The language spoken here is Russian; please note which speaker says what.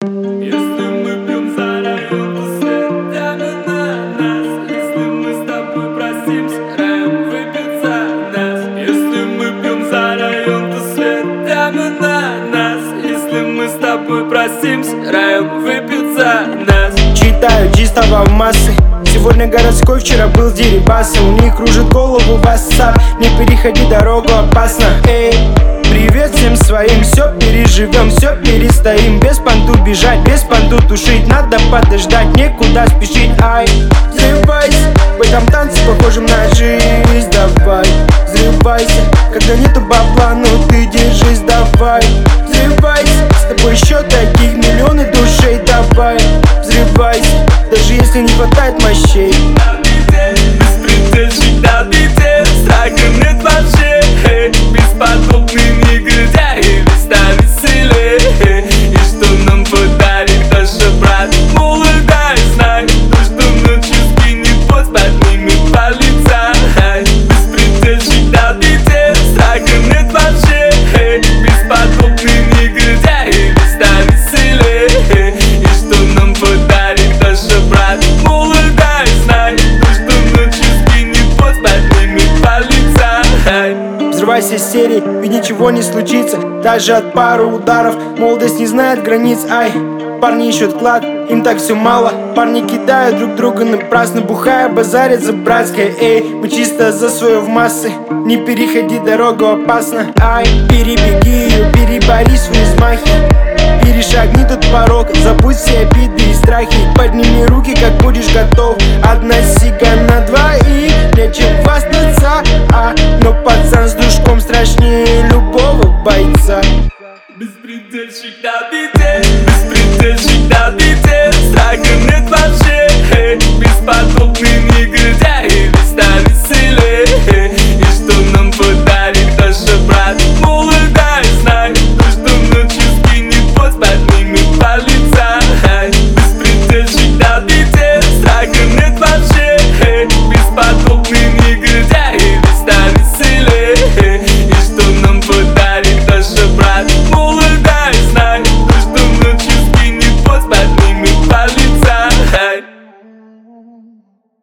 Speaker 1: Если мы пьем за район, то светами на нас. Если мы с тобой просимся, район выпьет за нас. Если мы пьем за район, то светами на нас. Если мы с тобой просимся, район выпьет за нас.
Speaker 2: Читаю чистого в массы. Сегодня городской, вчера был Дерибасы. У них кружит голову WhatsApp. Не переходи дорогу, опасно. Эй, привет всем своим. Все переживем, все перестоим. Без понту бежать, без понту тушить. Надо подождать, некуда спешить. Ай, взрывайся, в этом танце похожем на жизнь. Давай, взрывайся, когда нету бабла, ну ты держись. Давай, взрывайся, с тобой еще таких миллионы душей. Давай, взрывайся, даже если не хватает мощей.
Speaker 1: Беспредельщик на бите, страха нет вообще. Бесподобный негодяй, весна веселее. И что нам подарит наша брат молодая? Знай, то, что ночью скинет пост, поднимет полица. Беспредельщик на бите, страха нет вообще. Бесподобный негодяй, весна веселее. И что нам подарит наша брат молодая? Знай, то, что ночью скинет пост, поднимет полица.
Speaker 2: Взрывайся из серии, ведь ничего не случится. Даже от пары ударов молодость не знает границ. Ай, парни ищут клад, им так все мало. Парни кидают друг друга напрасно, бухая, базарят за братское. Эй, мы чисто за свое в массы. Не переходи дорогу, опасно. Ай, перебеги ее, перебори свои взмахи. Перешагни тот порог, забудь все обиды и страхи. Подними руки, как будешь готов. Одна сига на двоих, нечем хвастаться. Но пацан с дружком страшнее любого бойца.
Speaker 1: Беспредельщик на бите.